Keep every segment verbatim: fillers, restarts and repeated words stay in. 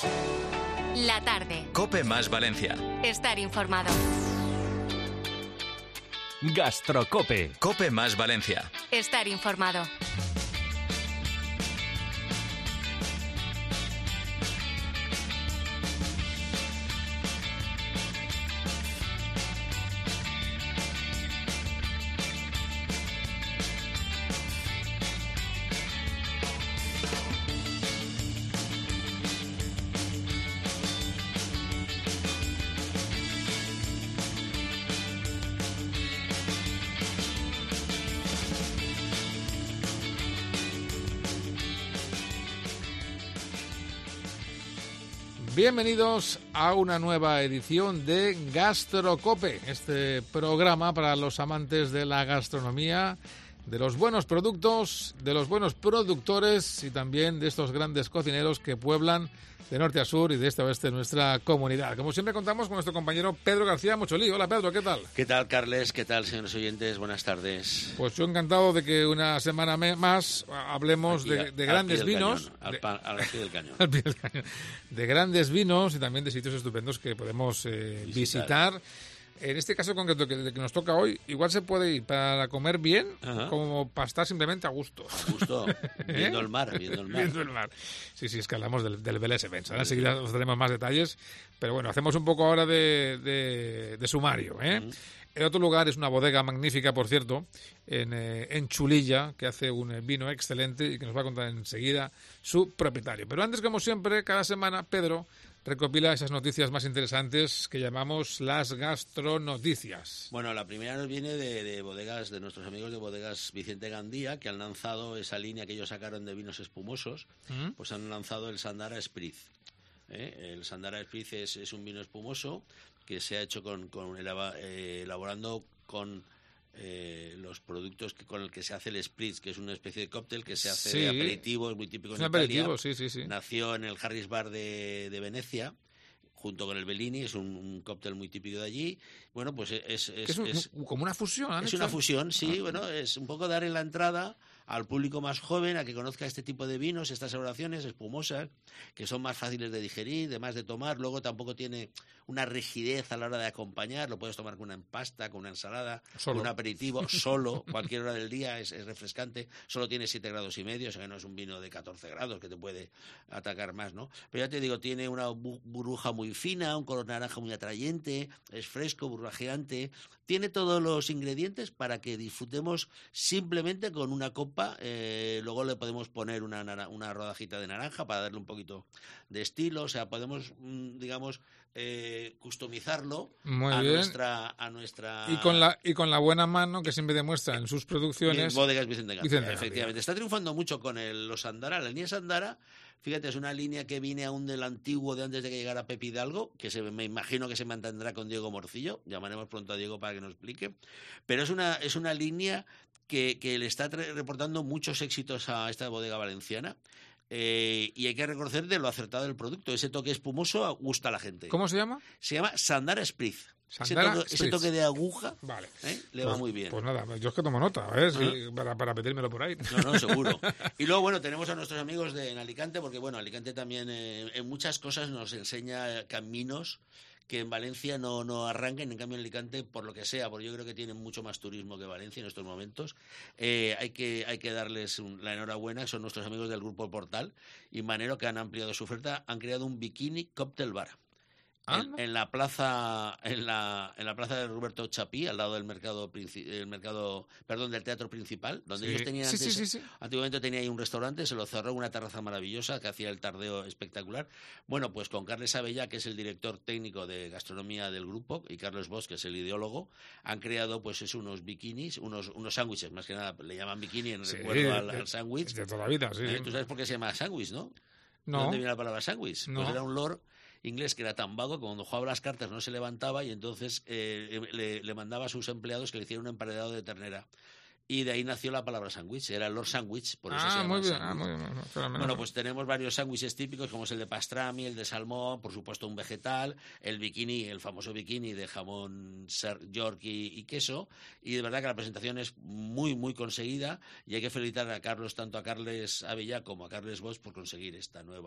La tarde. COPE más Valencia. Estar informado. Gastrocope. COPE más Valencia. Estar informado. Bienvenidos a una nueva edición de Gastrocope, este programa para los amantes de la gastronomía, de los buenos productos, de los buenos productores y también de estos grandes cocineros que pueblan de norte a sur y de este a oeste nuestra comunidad. Como siempre contamos con nuestro compañero Pedro García Mocholí. Hola Pedro, ¿qué tal? ¿Qué tal, Carles? ¿Qué tal, señores oyentes? Buenas tardes. Pues yo encantado de que una semana más hablemos Aquí, de, de al grandes pie del vinos. Cañón, al, de, pa, al pie del cañón. al pie del cañón. De grandes vinos y también de sitios estupendos que podemos eh, visitar. visitar. En este caso concreto que, que nos toca hoy, igual se puede ir para comer bien, Ajá. como para estar simplemente a gusto. A gusto, viendo ¿Eh? el mar, viendo el mar. Viendo el mar. Sí, sí, es que hablamos del, del Vélez Events. Ahora enseguida os daremos más detalles, pero bueno, hacemos un poco ahora de, de, de sumario, ¿eh? Uh-huh. El otro lugar es una bodega magnífica, por cierto, en, eh, en Chulilla, que hace un vino excelente y que nos va a contar enseguida su propietario. Pero antes, como siempre, cada semana, Pedro recopila esas noticias más interesantes que llamamos las gastronoticias. Bueno, la primera nos viene de, de bodegas, de nuestros amigos de bodegas Vicente Gandía, que han lanzado esa línea que ellos sacaron de vinos espumosos, ¿Mm? Pues han lanzado el Sandara Spritz. ¿Eh? El Sandara Spritz es, es un vino espumoso que se ha hecho con, con eh, elaborando con Eh, los productos que, con el que se hace el spritz, que es una especie de cóctel que se hace sí. de aperitivo, es muy típico es en un aperitivo, Italia. Sí, sí, sí. Nació en el Harris Bar de, de Venecia, junto con el Bellini, es un, un cóctel muy típico de allí. Bueno, pues es... es, es, un, es como una fusión. Es hecho? una fusión, sí, ah. bueno, es un poco dar en la entrada al público más joven a que conozca este tipo de vinos, estas elaboraciones espumosas, que son más fáciles de digerir, de más de tomar. Luego tampoco tiene una rigidez a la hora de acompañar, lo puedes tomar con una empasta, con una ensalada, solo. con un aperitivo, solo, cualquier hora del día, es, es refrescante. Solo tiene siete grados y medio, o sea que no es un vino de catorce grados que te puede atacar más, ¿no? Pero ya te digo, tiene una bu- burbuja muy fina, un color naranja muy atrayente, es fresco, burbujeante. Tiene todos los ingredientes para que disfrutemos simplemente con una copa. Eh, luego le podemos poner una, una rodajita de naranja para darle un poquito de estilo. O sea, podemos, digamos, eh, customizarlo Muy a bien. nuestra a nuestra y con la y con la buena mano que siempre demuestra en sus producciones. Bodegas Vicente Gandía, Vicente efectivamente. Gandía. Está triunfando mucho con el, los Sandara. La línea Sandara, fíjate, es una línea que viene aún del antiguo, de antes de que llegara Pepe Hidalgo, que se, me imagino que se mantendrá con Diego Morcillo. Llamaremos pronto a Diego para que nos explique. Pero es una es una línea que, que le está reportando muchos éxitos a esta bodega valenciana. Eh, y hay que reconocer de lo acertado del producto. Ese toque espumoso gusta a la gente. ¿Cómo se llama? Se llama Sandara Spritz. Sandara ese, toque, Spritz. ese toque de aguja, vale. ¿eh? le pues, va muy bien. Pues nada, yo es que tomo nota, ¿eh? Sí, ¿Ah? para, para pedírmelo por ahí. No, no, seguro. Y luego, bueno, tenemos a nuestros amigos de en Alicante, porque, bueno, Alicante también eh, en muchas cosas nos enseña caminos que en Valencia no, no arranquen, en cambio en Alicante, por lo que sea, porque yo creo que tienen mucho más turismo que Valencia en estos momentos. Eh, hay que hay que darles un, la enhorabuena, son nuestros amigos del Grupo Portal y Manero, que han ampliado su oferta, han creado un bikini cocktail bar. ¿Ah? En, en la plaza en la en la plaza de Roberto Chapí, al lado del mercado el mercado perdón del teatro principal, donde sí. ellos tenían sí, antes sí, sí, sí. antiguamente tenía ahí un restaurante, se lo cerró, una terraza maravillosa que hacía el tardeo espectacular. Bueno, pues con Carles Abellá, que es el director técnico de gastronomía del grupo, y Carlos Bosch, que es el ideólogo, han creado pues es unos bikinis, unos unos sándwiches, más que nada le llaman bikini en sí, recuerdo al, de, al sándwich. De toda la vida, sí. ¿Eh? ¿Tú sabes por qué se llama sándwich, no? No. ¿De dónde viene la palabra sándwich? No. Pues era un lord inglés que era tan vago que cuando jugaba las cartas no se levantaba y entonces eh, le, le mandaba a sus empleados que le hicieran un emparedado de ternera. Y de ahí nació la palabra sándwich, era el Lord Sándwich, por eso ah, se llama muy bien, sándwich. ah, muy bien. Fenomenal. Bueno, pues tenemos varios sándwiches típicos, como es el de pastrami, el de salmón, por supuesto un vegetal, el bikini, el famoso bikini de jamón York y, y queso, y de verdad que la presentación es muy, muy conseguida, y hay que felicitar a Carlos, tanto a Carles Abellá como a Carles Bosch por conseguir esta nueva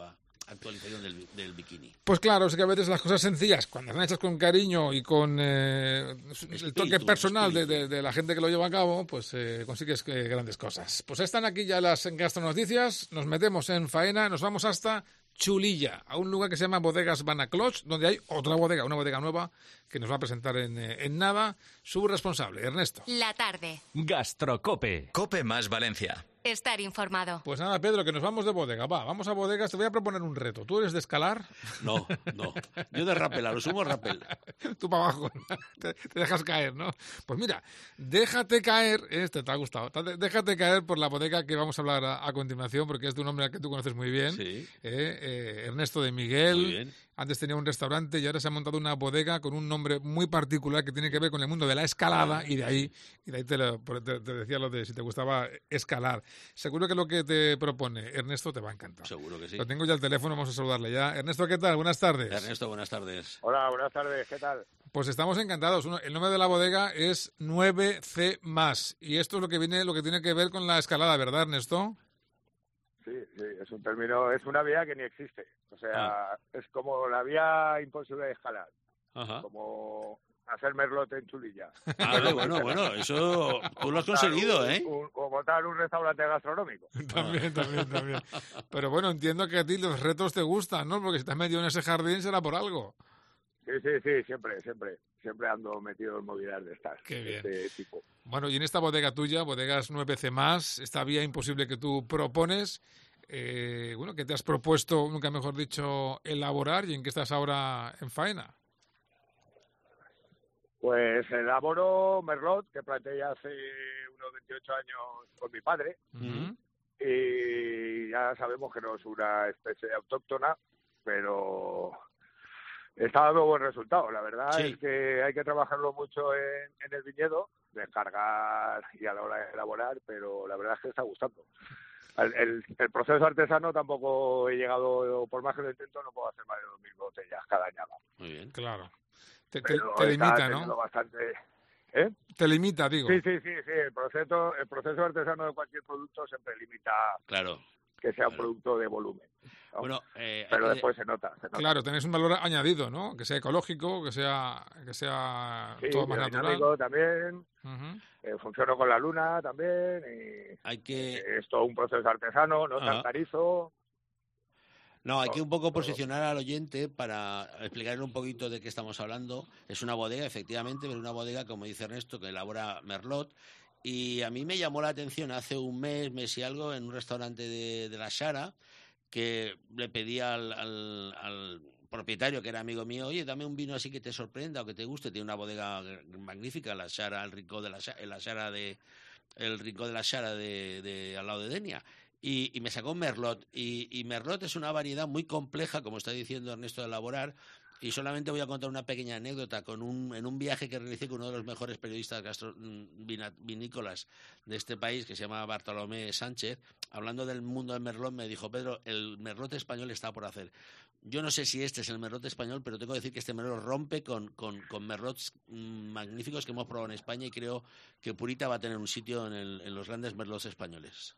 actualización del, del bikini. Pues claro, es que a veces las cosas sencillas, cuando están hechas con cariño y con eh, el toque personal de, de, de la gente que lo lleva a cabo, pues eh, consigues que, grandes cosas. Pues están aquí ya las gastronoticias, nos metemos en faena, nos vamos hasta Chulilla, a un lugar que se llama Bodegas Vanacloch, donde hay otra bodega, una bodega nueva que nos va a presentar en, en nada su responsable, Ernesto. La tarde. Gastrocope. Cope más Valencia. Estar informado. Pues nada, Pedro, que nos vamos de bodega. Va, vamos a bodegas. Te voy a proponer un reto. ¿Tú eres de escalar? No, no. Yo de rappel, a lo sumo rappel. Tú para abajo. Te, te dejas caer, ¿no? Pues mira, déjate caer. Este te ha gustado. Déjate caer por la bodega que vamos a hablar a, a continuación, porque es de un hombre al que tú conoces muy bien. Sí. Eh, eh, Ernesto de Miguel. Muy bien. Antes tenía un restaurante y ahora se ha montado una bodega con un nombre muy particular que tiene que ver con el mundo de la escalada y de ahí, y de ahí te, lo, te, te decía lo de si te gustaba escalar. Seguro que lo que te propone Ernesto te va a encantar. Seguro que sí. Lo tengo ya al teléfono, vamos a saludarle ya. Ernesto, ¿qué tal? Buenas tardes. Ernesto, buenas tardes. Hola, buenas tardes, ¿qué tal? Pues estamos encantados. Uno, el nombre de la bodega es nueve ce más y esto es lo que viene, lo que tiene que ver con la escalada, ¿verdad, Ernesto? Sí, sí, es un término, es una vía que ni existe. O sea, Ah. es como la vía imposible de escalar, Ajá. como hacer merlot en Chulilla. Ah, bueno, bueno, bueno, eso tú lo has conseguido, un, ¿eh? Un, o montar un restaurante gastronómico. También, también, también. Pero bueno, entiendo que a ti los retos te gustan, ¿no? Porque si estás metido en ese jardín será por algo. Sí, sí, sí, siempre, siempre. Siempre ando metido en movilidades de estas. Qué bien. De este tipo. Bueno, y en esta bodega tuya, Bodegas nueve ce más, esta vía imposible que tú propones, eh, bueno, que te has propuesto, nunca mejor dicho, elaborar y en qué estás ahora en faena. Pues elaboro merlot, que planté ya hace unos veintiocho años con mi padre. Uh-huh. Y ya sabemos que no es una especie autóctona, pero está dando buen resultado. La verdad Sí. es que hay que trabajarlo mucho en, en el viñedo, descargar y a la hora de elaborar, pero la verdad es que está gustando. El, el, el proceso artesano tampoco he llegado, por más que lo intento, no puedo hacer más de dos mil botellas cada añada. Muy bien. Claro. Te, te, Pero te está limita, teniendo ¿no? bastante... ¿Eh? Te limita, digo. Sí, sí, sí, sí. El proceso, el proceso artesano de cualquier producto siempre limita Claro. que sea un Claro. producto de volumen, ¿no? Bueno, eh, hay Pero que- después se nota, se nota. Claro, tenéis un valor añadido, ¿no? Que sea ecológico, que sea, que sea Sí, todo más natural. biodinámico también, Uh-huh. eh, funciono con la luna también, y hay que es todo un proceso artesano, no Ajá. tan carizo. No, hay que un poco Todo. posicionar al oyente para explicarle un poquito de qué estamos hablando. Es una bodega, efectivamente, pero una bodega, como dice Ernesto, que elabora merlot. Y a mí me llamó la atención hace un mes, mes y algo, en un restaurante de, de La Xara, que le pedí al, al, al propietario, que era amigo mío, oye, dame un vino así que te sorprenda o que te guste. Tiene una bodega magnífica, La Xara, el rincón de la Xara, la Xara de el rincón de La Xara de, de al lado de Denia. Y, y me sacó un merlot. Y, y merlot es una variedad muy compleja, como está diciendo Ernesto, de elaborar. Y solamente voy a contar una pequeña anécdota. Con un, en un viaje que realicé con uno de los mejores periodistas gastro, vina, vinícolas de este país, que se llama Bartolomé Sánchez, hablando del mundo del merlot, me dijo, Pedro, el merlot español está por hacer. Yo no sé si este es el merlot español, pero tengo que decir que este merlot rompe con, con, con merlots mmm, magníficos que hemos probado en España, y creo que Purita va a tener un sitio en, el, en los grandes merlots españoles.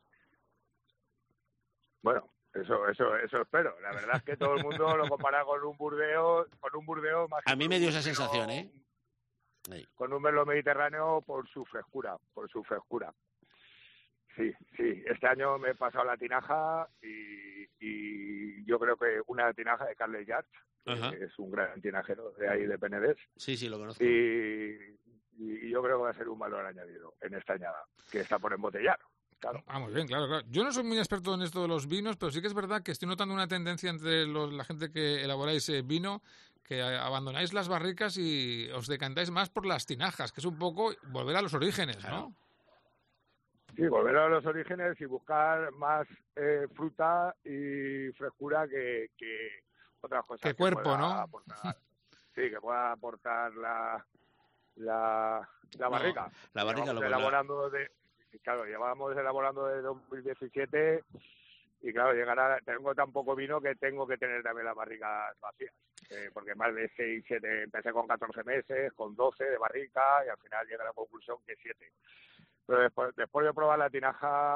Bueno, eso, eso, eso espero. La verdad es que todo el mundo lo compara con un Burdeos, con un Burdeos más que A mí con me un dio esa merlot- sensación, ¿eh? Ahí. Con un merlot mediterráneo por su frescura, por su frescura. Sí, sí. Este año me he pasado la tinaja y, y yo creo que una tinaja de Carles Yard, Ajá. que es un gran tinajero de ahí de Penedès, Sí, sí, lo conozco. y, y yo creo que va a ser un valor añadido en esta añada, que está por embotellar. Claro. Ah, muy bien, claro, claro. Yo no soy muy experto en esto de los vinos, pero sí que es verdad que estoy notando una tendencia entre los, la gente que elaboráis eh, vino, que a- abandonáis las barricas y os decantáis más por las tinajas, que es un poco volver a los orígenes, Claro. ¿no? Sí, volver a los orígenes y buscar más eh, fruta y frescura que, que otras cosas. Que que cuerpo, pueda ¿no? aportar. Sí, que pueda aportar la, la, la No, barrica. la barrica Llevamos lo que elaborando de, claro, llevábamos elaborando desde dos mil diecisiete y claro, llegará, tengo tan poco vino que tengo que tener también las barricas vacías. Eh, porque más de seis, siete, empecé con catorce meses, con doce de barrica y al final llega a la conclusión que siete. Pero después, después de probar la tinaja,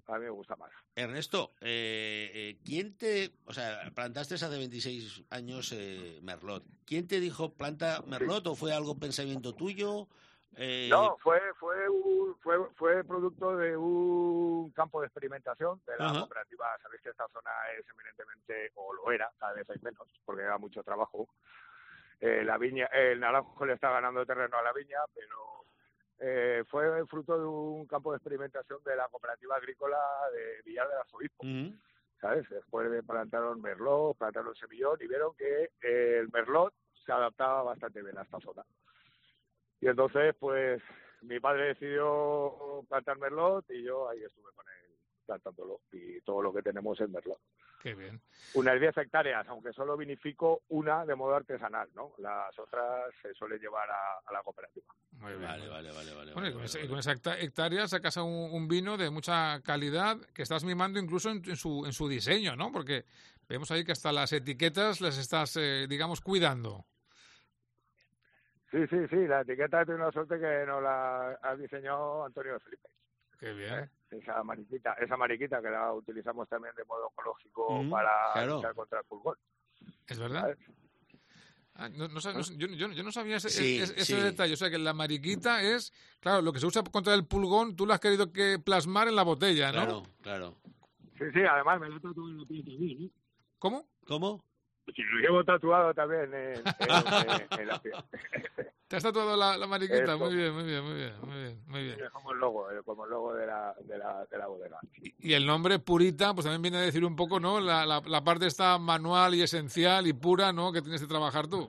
a mí me gusta más. Ernesto, eh, eh, ¿quién te... O sea, plantaste hace veintiséis años eh, Merlot. ¿Quién te dijo planta Merlot o fue algo pensamiento tuyo? Eh... No, fue fue un, fue fue producto de un campo de experimentación de la Ajá. cooperativa. Sabéis que esta zona es eminentemente, o lo era, cada vez hay menos, porque era mucho trabajo. Eh, la viña, el naranjo le está ganando terreno a la viña, pero eh, fue fruto de un campo de experimentación de la cooperativa agrícola de Villar del Arzobispo. Uh-huh. ¿Sabes? Después de plantaron Merlot, plantaron Semillón y vieron que eh, el Merlot se adaptaba bastante bien a esta zona. Y entonces, pues, mi padre decidió plantar Merlot y yo ahí estuve con él plantándolo. Y todo lo que tenemos es Merlot. Qué bien. Unas diez hectáreas, aunque solo vinifico una de modo artesanal, ¿no? Las otras se suelen llevar a, a la cooperativa. Muy bien. Vale, vale, vale. vale, Bueno, vale, y con, vale, esa, vale. y con esa hecta- hectárea sacas un, un vino de mucha calidad que estás mimando incluso en, en su en su diseño, ¿no? Porque vemos ahí que hasta las etiquetas las estás, eh, digamos, cuidando. Sí, sí, sí, la etiqueta tiene una suerte que nos la ha diseñado Antonio de Felipe. Qué bien. ¿eh? Esa mariquita, esa mariquita que la utilizamos también de modo ecológico Mm, para claro. luchar contra el pulgón. ¿Es verdad? ¿sabes? Ah, no, no sab- no sé, yo, yo- yo no sabía ese, Sí, ese- ese sí. detalle. O sea, que la mariquita es, claro, lo que se usa contra el pulgón, tú lo has querido que plasmar en la botella, ¿no? Claro, claro. Sí, sí, además me lo he tatuado en la piel también, ¿eh? ¿Cómo? ¿Cómo? Sí, lo llevo tatuado también en, en- en- en la piel. ¿Te has tatuado la, la mariquita? Eso. Muy bien, muy bien, muy bien, muy bien, muy bien. Es como el logo, eh, como el logo de la, de la, de la bodega. Y el nombre Purita, pues también viene a decir un poco, ¿no? La, la, la parte esta manual y esencial y pura, ¿no? Que tienes que trabajar tú.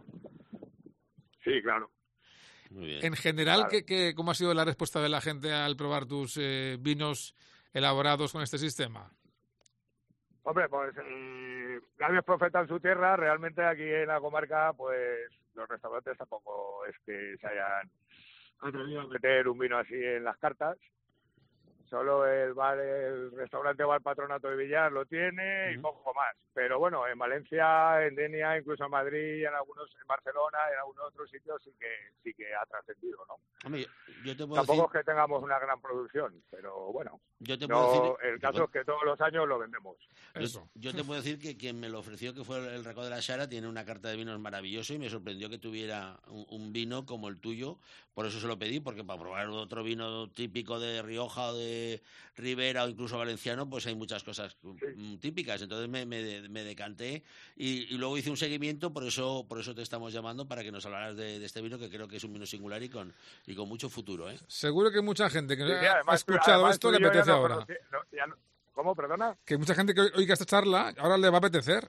Sí, claro. Muy bien. En general, Claro. ¿qué, qué, ¿cómo ha sido la respuesta de la gente al probar tus eh, vinos elaborados con este sistema? Hombre, pues eh, nadie es profeta en su tierra. Realmente aquí en la comarca, pues los restaurantes tampoco es que se hayan atrevido a meter un vino así en las cartas. Solo el bar, el restaurante Bar Patronato de Villar lo tiene y Ujú. poco más. Pero bueno, en Valencia, en Denia, incluso en Madrid, en algunos, en Barcelona, en algunos otros sitios sí que sí que ha trascendido, ¿no? Hombre, yo, yo te puedo Tampoco decir... es que tengamos una gran producción, pero bueno, Yo te puedo no, decir... el caso es que todos los años lo vendemos. Eso. Yo, yo te puedo decir que quien me lo ofreció, que fue el Racó de la Xara, tiene una carta de vinos maravilloso y me sorprendió que tuviera un, un vino como el tuyo. Por eso se lo pedí, porque para probar otro vino típico de Rioja o de Ribera o incluso valenciano, pues hay muchas cosas mm, típicas. Entonces me, me, me decanté y, y luego hice un seguimiento, por eso por eso te estamos llamando, para que nos hablaras de, de este vino, que creo que es un vino singular y con, y con mucho futuro, ¿eh? Seguro que mucha gente que Sí, sí, ha además, escuchado además esto tú le y yo ya apetece nos ahora. conocí- no, ya no- ¿Cómo? ¿Perdona? Que mucha gente que oiga esta charla ahora le va a apetecer.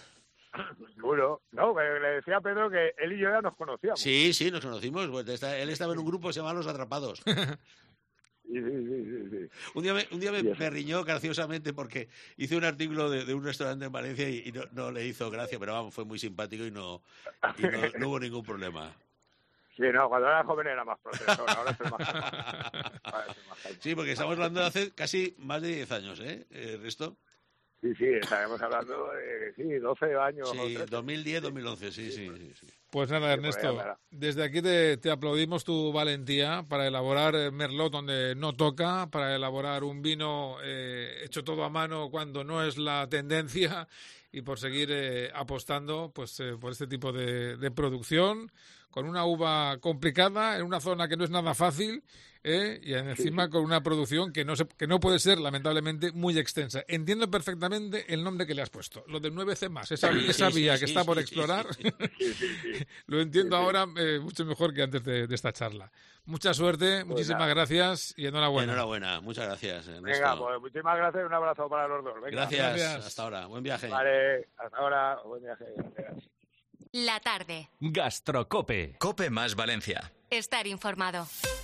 Seguro. No, que le decía a Pedro que él y yo ya nos conocíamos. Sí, sí, nos conocimos. Pues está- él estaba en un grupo que se llama Los Atrapados. Sí, sí, sí, sí, sí. Un día, me, un día me, Y eso. me riñó graciosamente porque hice un artículo de, de un restaurante en Valencia y, y no, no le hizo gracia, pero vamos, fue muy simpático y no, y no, no hubo ningún problema. Sí, no, cuando era joven era más profesor, ahora soy más calmo. Ahora soy más calmo. Sí, porque estamos hablando de hace casi más de diez años, ¿eh? ¿Eh, Resto? Sí, sí, estaremos hablando de sí, doce años. o Sí, trece. dos mil diez, dos mil once, sí, sí, sí. sí. Pues nada, Sí, por ahí Ernesto, andará. desde aquí te, te aplaudimos tu valentía para elaborar eh, Merlot donde no toca, para elaborar un vino eh, hecho todo a mano cuando no es la tendencia y por seguir eh, apostando pues eh, por este tipo de, de producción con una uva complicada en una zona que no es nada fácil ¿eh? y encima con una producción que no se, que no puede ser lamentablemente muy extensa. Entiendo perfectamente el nombre que le has puesto, lo del nueve ce más, esa, esa Sí, vía sí, que sí, está por sí, explorar. sí, sí. Sí, sí, sí. Lo entiendo Sí, sí. ahora eh, mucho mejor que antes de, de esta charla. Mucha suerte, muchísimas nada. gracias y enhorabuena. Enhorabuena, muchas gracias, Ernesto. Venga, pues muchísimas gracias y un abrazo para los dos. Venga. gracias, Gracias. hasta ahora, buen viaje. Vale, hasta ahora, buen viaje. Gracias. La tarde. Gastrocope. Cope más Valencia. Estar informado.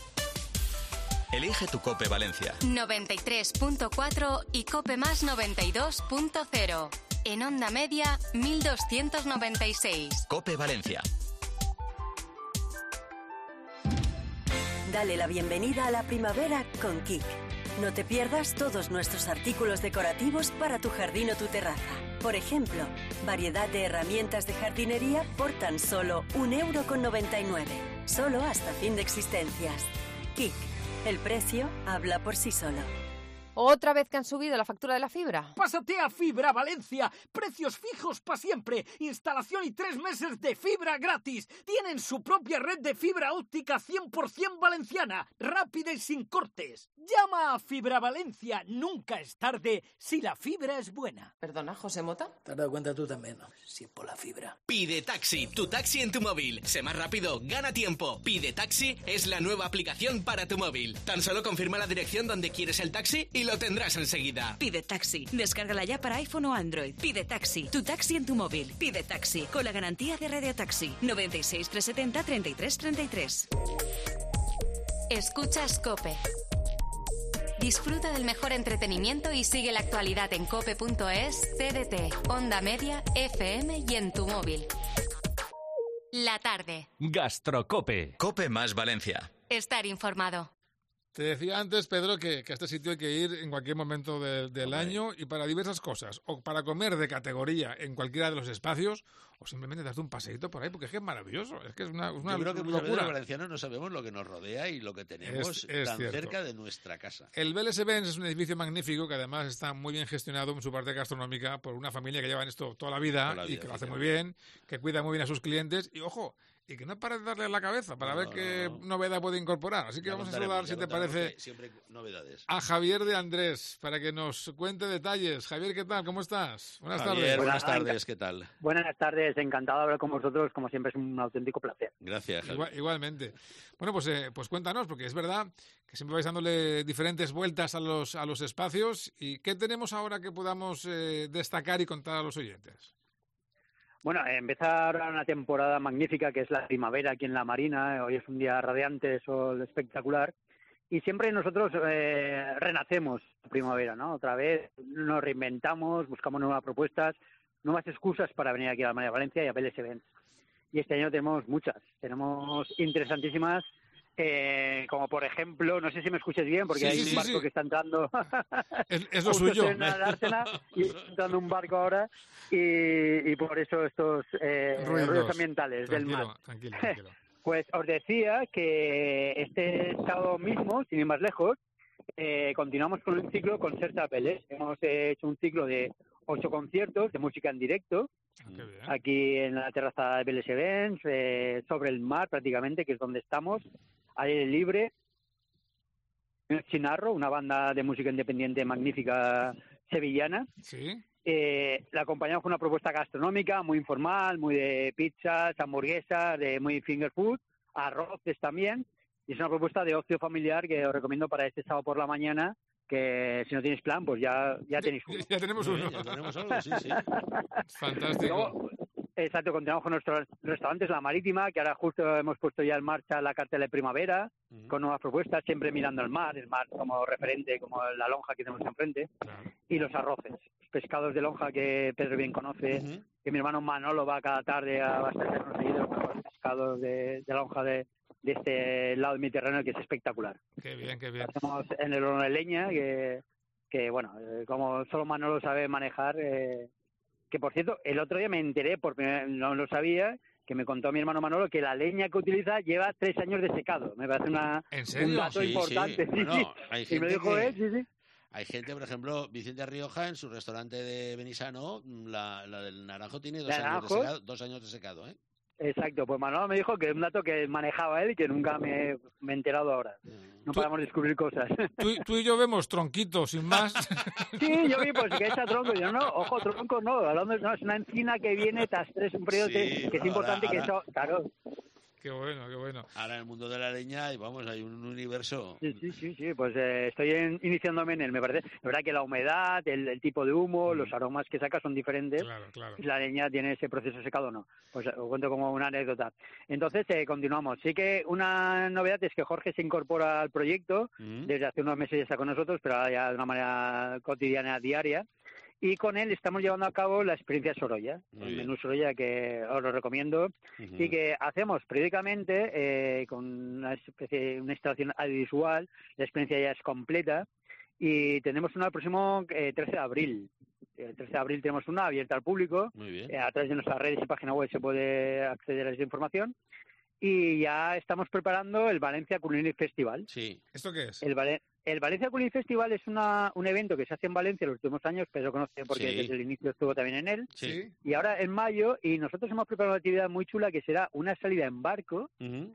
Elige tu Cope Valencia. noventa y tres punto cuatro y Cope Más noventa y dos punto cero. En onda media, mil doscientos noventa y seis. Cope Valencia. Dale la bienvenida a la primavera con Kik. No te pierdas todos nuestros artículos decorativos para tu jardín o tu terraza. Por ejemplo, variedad de herramientas de jardinería por tan solo un euro con noventa y nueve. Solo hasta fin de existencias. Kik. El precio habla por sí solo. ¿Otra vez que han subido la factura de la fibra? Pásate a Fibra Valencia. Precios fijos para siempre. Instalación y tres meses de fibra gratis. Tienen su propia red de fibra óptica cien por ciento valenciana. Rápida y sin cortes. Llama a Fibra Valencia. Nunca es tarde si la fibra es buena. Perdona, José Mota. Te has dado cuenta tú también, ¿no? Si es por la fibra. Pide Taxi, tu taxi en tu móvil. Sé más rápido, gana tiempo. Pide Taxi es la nueva aplicación para tu móvil. Tan solo confirma la dirección donde quieres el taxi y lo tendrás enseguida. Pide Taxi. Descárgala ya para iPhone o Android. Pide Taxi, tu taxi en tu móvil. Pide Taxi, con la garantía de Radio Taxi. noventa y seis, trescientos setenta, treinta y tres treinta y tres. Escuchas COPE. Disfruta del mejor entretenimiento y sigue la actualidad en cope punto es, C D T, Onda Media, F M y en tu móvil. La tarde. Gastrocope. Cope más Valencia. Estar informado. Te decía antes, Pedro, que, que a este sitio hay que ir en cualquier momento de, del okay. año y para diversas cosas. O para comer de categoría en cualquiera de los espacios, o simplemente darte un paseíto por ahí, porque es que es maravilloso. Es que es una, una Yo creo que muchas locura. veces los valencianos no sabemos lo que nos rodea y lo que tenemos es, es tan cierto. cerca de nuestra casa. El Vélez Benz es un edificio magnífico que además está muy bien gestionado en su parte gastronómica por una familia que lleva en esto toda la vida, toda la vida y que lo hace muy bien, que cuida muy bien a sus clientes y, ojo, y que no para de darle a la cabeza para no, ver qué no, no. novedad puede incorporar. Así que ya vamos a saludar, si te parece, siempre novedades. A Javier de Andrés, para que nos cuente detalles. Javier, ¿qué tal? ¿Cómo estás? Buenas Javier, tardes. Buenas tardes, ¿qué tal? Buenas tardes, encantado de hablar con vosotros. Como siempre, es un auténtico placer. Gracias, Javier. Igual, igualmente. Bueno, pues, eh, pues cuéntanos, porque es verdad que siempre vais dándole diferentes vueltas a los, a los espacios. ¿Y qué tenemos ahora que podamos eh, destacar y contar a los oyentes? Bueno, empieza ahora una temporada magnífica que es la primavera aquí en La Marina. Hoy es un día radiante, sol espectacular. Y siempre nosotros eh, renacemos la primavera, ¿no? Otra vez nos reinventamos, buscamos nuevas propuestas, nuevas excusas para venir aquí a La Marina de Valencia y a Vélez Events. Y este año tenemos muchas, tenemos interesantísimas. Eh, como por ejemplo, no sé si me escuches bien, porque sí, hay sí, un barco sí. que está entrando. Es, es lo suyo. En la dársena, y está entrando un barco ahora, y, y por eso estos eh, ruidos ambientales tranquilo, del mar. Tranquilo, tranquilo. Pues os decía que este sábado mismo, sin ir más lejos, eh, continuamos con un ciclo con Sersa Vélez. Hemos eh, hecho un ciclo de ocho conciertos de música en directo. Ah, aquí en la terraza de Vélez Events, eh, sobre el mar prácticamente, que es donde estamos, al aire libre. Chinarro, una banda de música independiente magnífica sevillana. Sí. Eh, la acompañamos con una propuesta gastronómica muy informal, muy de pizzas, hamburguesas, de muy finger food, arroces también. Y es una propuesta de ocio familiar que os recomiendo para este sábado por la mañana, que si no tenéis plan, pues ya, ya tenéis uno. Ya tenemos uno. Ya tenemos algo, sí, sí. Fantástico. Luego, exacto, continuamos con nuestros restaurantes La Marítima, que ahora justo hemos puesto ya en marcha la cartela de primavera, uh-huh. con nuevas propuestas, siempre mirando al mar, el mar como referente, como la lonja que tenemos enfrente, claro. Y los arroces, pescados de lonja que Pedro bien conoce, uh-huh. que mi hermano Manolo va cada tarde a abastecernos ahí de los mejores pescados de, de lonja de, de este lado del Mediterráneo, que es espectacular. Qué bien, qué bien. Hacemos en el horno de leña, que, que bueno, eh, como solo Manolo sabe manejar... Eh, que por cierto, el otro día me enteré, porque no lo sabía, que me contó mi hermano Manolo que la leña que utiliza lleva tres años de secado. Me parece una, ¿En serio? un dato sí, importante. Sí. Sí, Bueno, sí. hay Y me gente dijo que... él, sí, sí. Hay gente, por ejemplo, Vicente Rioja, en su restaurante de Benisano, la, la del naranjo tiene dos años, de secado, dos años de secado, ¿eh? Exacto, pues Manolo me dijo que es un dato que manejaba él y que nunca me, me he enterado ahora. No podemos descubrir cosas. Tú, tú y yo vemos tronquitos, sin más. Sí, yo vi, pues que echa tronco. Yo, no, ojo, tronco no. Hablando, no, es una encina que viene tras tres, un periodo Sí, que, que es importante ahora, que eso, claro. Qué bueno, qué bueno. Ahora en el mundo de la leña, y vamos, hay un universo. Sí, sí, sí, sí. Pues eh, estoy en, iniciándome en él, me parece. La verdad que la humedad, el, el tipo de humo, mm. los aromas que saca son diferentes. Claro, claro. Y la leña tiene ese proceso secado o no. Pues os cuento como una anécdota. Entonces, eh, continuamos. Sí que una novedad es que Jorge se incorpora al proyecto. Mm. Desde hace unos meses ya está con nosotros, pero ahora ya de una manera cotidiana, diaria. Y con él estamos llevando a cabo la experiencia Sorolla, Muy el bien. menú Sorolla que os lo recomiendo, uh-huh. y que hacemos periódicamente eh, con una especie, una instalación audiovisual. La experiencia ya es completa y tenemos una el próximo eh, trece de abril. El trece de abril tenemos una abierta al público. Muy bien. Eh, a través de nuestras redes y página web se puede acceder a esa información. Y ya estamos preparando el Valencia Culinary Festival. Sí. ¿Esto qué es? El, Vale- el Valencia Culinary Festival es una, un evento que se hace en Valencia los últimos años, pero conoce porque Sí. desde el inicio estuvo también en él. Sí. Y ahora en mayo, y nosotros hemos preparado una actividad muy chula que será una salida en barco Ujú.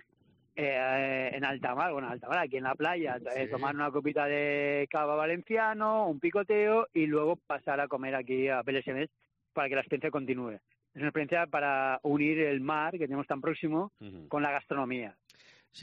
eh, en alta mar, bueno, en alta mar, aquí en la playa, eh, Sí. tomar una copita de cava valenciano, un picoteo y luego pasar a comer aquí a Belesebens para que la experiencia continúe. Es una experiencia para unir el mar, que tenemos tan próximo, Ujú. con la gastronomía. Sí.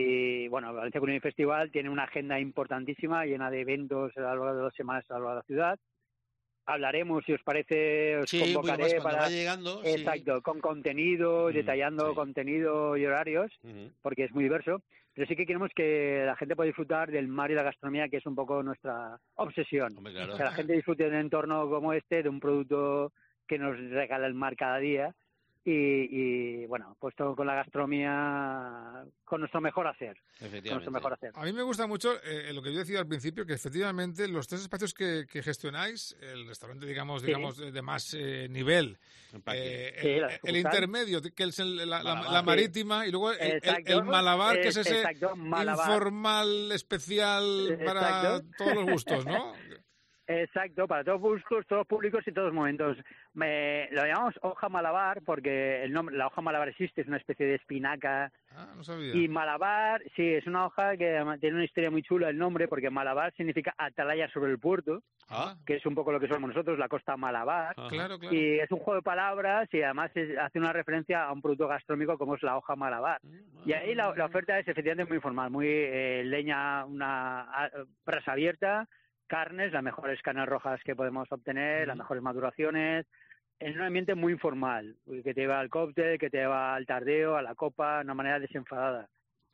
Y bueno, Valencia Culinary Festival tiene una agenda importantísima, llena de eventos a lo largo de dos semanas a lo largo de la ciudad. Hablaremos, si os parece, os Sí, muy convocaré más cuando para... va llegando, sí. Exacto, con contenido, Mm, detallando sí. contenido y horarios, Ujú. porque es muy diverso. Pero sí que queremos que la gente pueda disfrutar del mar y la gastronomía, que es un poco nuestra obsesión. Hombre, claro. Que la gente disfrute de un entorno como este, de un producto que nos regala el mar cada día. Y, y bueno, pues todo con la gastronomía, con nuestro mejor hacer. Con nuestro Efectivamente. mejor hacer. A mí me gusta mucho eh, lo que yo decía al principio, que efectivamente los tres espacios que, que gestionáis, el restaurante, digamos, Sí. digamos de, de más eh, nivel, Empaque. eh, Sí, el, la el sucursal. intermedio, que es el- la, la- Malabar. la Sí. marítima, y luego el, el- Exacto. el malabar, que es Es- ese exacto, malabar. informal, especial para Exacto. todos los gustos, ¿no? Exacto, para todos gustos, todos públicos y todos momentos. Me, lo llamamos hoja malabar porque el nombre, la hoja malabar existe, es una especie de espinaca. Ah, no sabía. Y malabar, sí, es una hoja que además tiene una historia muy chula el nombre, porque malabar significa atalaya sobre el puerto, Ah, que es un poco lo que somos nosotros, la costa malabar. ajá. Claro, claro. Y es un juego de palabras y además es- hace una referencia a un producto gastronómico como es la hoja malabar. Y ahí la, la oferta es efectivamente muy informal, muy eh, leña, una a- brasa abierta, carnes, las mejores carnes rojas que podemos obtener, las mejores maduraciones, en un ambiente muy informal, que te lleva al cóctel, que te lleva al tardeo, a la copa, de una manera desenfadada.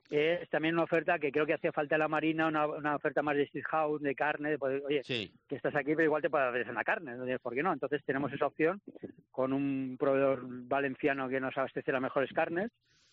Es también una oferta que creo que hacía falta en la Marina, una, una oferta más de street house, de carne, de poder, oye, Sí. que estás aquí, pero igual te puede hacer una carne, ¿no? ¿Por qué no? Entonces tenemos esa opción con un proveedor valenciano que nos abastece las mejores carnes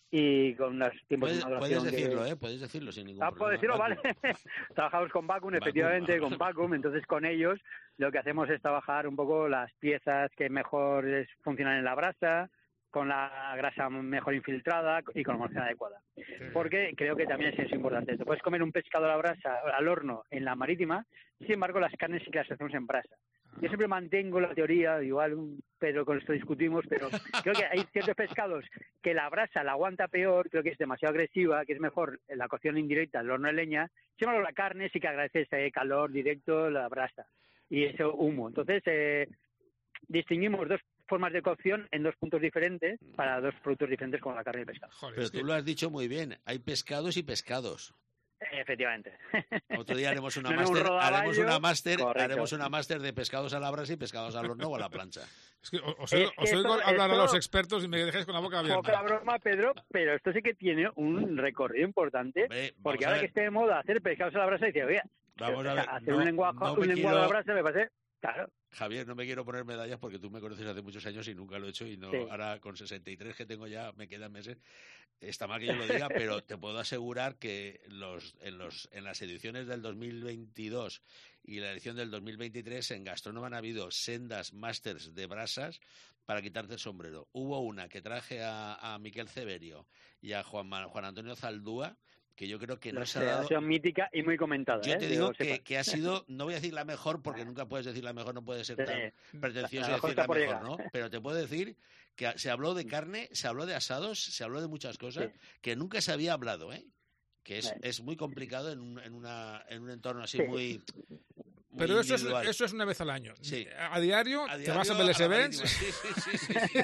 y con los tiempos Puedes, de maduración. puedes que- decirlo, ¿eh? Puedes decirlo sin ningún Ah, problema. puedo decirlo, Vacum. vale. Trabajamos con Vacum, Vacum. efectivamente, con Vacum. Entonces, con ellos lo que hacemos es trabajar un poco las piezas que mejor es- funcionan en la brasa, con la grasa mejor infiltrada y con la emulsión adecuada. Porque creo que también es eso importante. Te puedes comer un pescado a la brasa, al horno, en la marítima, sin embargo, las carnes sí que las hacemos en brasa. Yo siempre mantengo la teoría, igual un Pedro con esto discutimos, pero creo que hay ciertos pescados que la brasa la aguanta peor, creo que es demasiado agresiva, que es mejor la cocción indirecta, el horno de leña. Sin embargo, la carne sí que agradece ese calor directo, la brasa y ese humo. Entonces, eh, distinguimos dos formas de cocción en dos puntos diferentes para dos productos diferentes como la carne y el pescado. Joder, Pero es que- tú lo has dicho muy bien. Hay pescados y pescados. Efectivamente. Otro día haremos una No, no, un máster, rodaballo. haremos una máster, Correcto. haremos una máster de pescados a la brasa y pescados al horno o a la plancha. es que os, Es oigo, que os oigo esto- hablar a esto- los expertos y me dejáis con la boca abierta. Poca broma, Pedro, pero esto sí que tiene un recorrido importante, Hombre, vamos porque a ahora ver. que esté de moda hacer pescados a la brasa, dice, oye, Vamos o a sea, ver, hacer no- un lenguaje, no un me lenguado a la quiero- brasa me parece, claro. Javier, no me quiero poner medallas porque tú me conoces hace muchos años y nunca lo he hecho y no, Sí. ahora con sesenta y tres que tengo ya me quedan meses. Está mal que yo lo diga, pero te puedo asegurar que los, en, los, en las ediciones del dos mil veintidós y la edición del dos mil veintitrés en Gastrónomo han habido sendas másters de brasas para quitarte el sombrero. Hubo una que traje a, a Miquel Severio y a Juan, Ma- Juan Antonio Zaldúa, que yo creo que no La se ha dado... creación mítica y muy comentada. Yo ¿eh? te Que digo lo que, sepas. que ha sido, no voy a decir la mejor, porque nunca puedes decir la mejor, no puede ser Sí. tan pretencioso La mejor decir la está por mejor, llegar. ¿no? Pero te puedo decir que se habló de carne, se habló de asados, se habló de muchas cosas que nunca se había hablado, ¿eh? Que es, Sí. es muy complicado en un, en, una, en un entorno así Sí. muy, muy Pero eso es, individual. eso es una vez al año. Sí. A diario, A te vas a diario Vélez la Events marítima. Sí, sí, sí, sí, sí.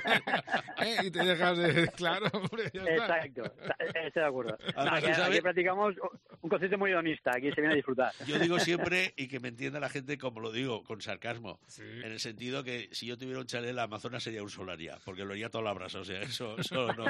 ¿eh? y te dejas de... Claro, hombre, ya está. Exacto, estoy de acuerdo. No, Además, aquí, tú sabes- aquí practicamos un concepto muy hedonista, aquí se viene a disfrutar. Yo digo siempre, y que me entienda la gente como lo digo, con sarcasmo, Sí. en el sentido que si yo tuviera un chalet en la Amazonas sería un solaria, porque lo haría toda la brasa, o sea, eso, eso no.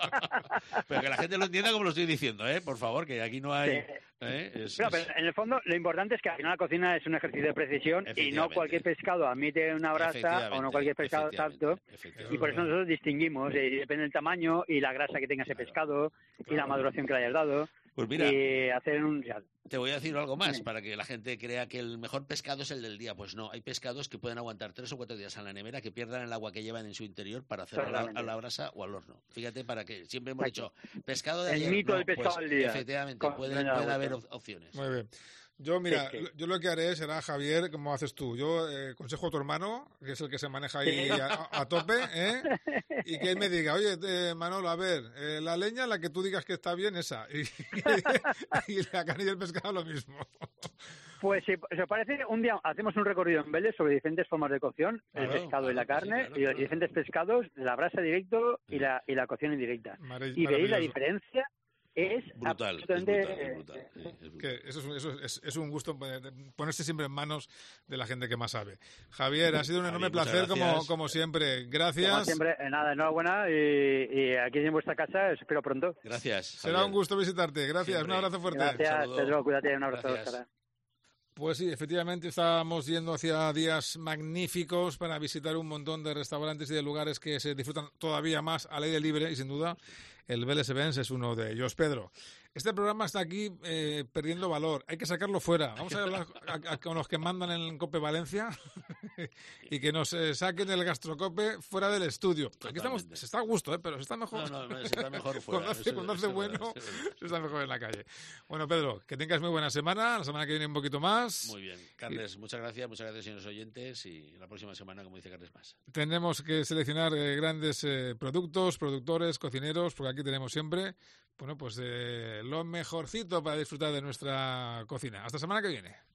Pero que la gente lo entienda como lo estoy diciendo, ¿eh? Por favor, que aquí no hay... Sí. ¿eh? Es- No, es- pero en el fondo lo importante es que al final la cocina es un ejercicio de precisión y no Efectivamente. cualquier pescado admite una brasa o no Efectivamente, cualquier pescado efectivamente, tanto. efectivamente. Y por eso nosotros distinguimos, eh, depende del tamaño y la grasa que tenga ese pescado y la maduración que le hayas dado. Pues mira, y hacer un... te voy a decir algo más, Sí. para que la gente crea que el mejor pescado es el del día. Pues no, hay pescados que pueden aguantar tres o cuatro días en la nevera, que pierdan el agua que llevan en su interior para hacerlo a la, Totalmente. a la brasa o al horno. Fíjate, para que siempre hemos Exacto. dicho, pescado de El ayer. mito no, del pescado pues, del día. efectivamente, Con- pueden, doña pueden Agüeta. haber op- opciones. Muy bien. Yo, mira, Sí, sí. yo lo que haré será, Javier, como haces tú. Yo eh, consejo a tu hermano, que es el que se maneja ahí Sí. a, a tope, ¿eh? Y que él me diga, oye, eh, Manolo, a ver, eh, la leña, la que tú digas que está bien, esa. Y, y la carne y el pescado, lo mismo. Pues si si os parece, un día hacemos un recorrido en Vélez sobre diferentes formas de cocción, el Claro, pescado y la claro que sí, carne, claro, y los claro. diferentes pescados, la brasa directo y la, y la cocción indirecta. Marav- Y veis la maravilloso. diferencia es Brutal, es absolutamente... brutal, es brutal. Sí, es brutal. Que eso, es, un- eso es, es un gusto eh, ponerse siempre en manos de la gente que más sabe. Javier, ha sido un enorme Javier, muchas placer, como, gracias. como siempre. Como Gracias. siempre, eh, nada, enhorabuena y, y aquí en vuestra casa os espero pronto. Gracias. Será Javier. un gusto visitarte. Gracias. Siempre. Un abrazo fuerte. Gracias, saludo. Pedro, cuídate, un abrazo. Gracias. Sara. Pues sí, efectivamente estamos yendo hacia días magníficos para visitar un montón de restaurantes y de lugares que se disfrutan todavía más al aire libre y sin duda el Vélez Events es uno de ellos. Pedro, este programa está aquí eh, perdiendo valor, hay que sacarlo fuera. Vamos a hablar a- a- con los que mandan en Cope Valencia y que nos eh, saquen el Gastrocope fuera del estudio. Aquí estamos, Totalmente. se está a gusto, ¿eh? Pero se está mejor. No, no, no, se está mejor fuera. Cuando hace, eso- cuando hace eso es bueno, verdad, eso es verdad. se está mejor en la calle. Bueno, Pedro, que tengas muy buena semana. La semana que viene un poquito más. Muy bien. Carles, muchas gracias, muchas gracias, señores oyentes, y la próxima semana, como dice Carles, más. Tenemos que seleccionar eh, grandes eh, productos, productores, cocineros, porque aquí tenemos siempre, bueno, pues eh, lo mejorcito para disfrutar de nuestra cocina. Hasta semana que viene.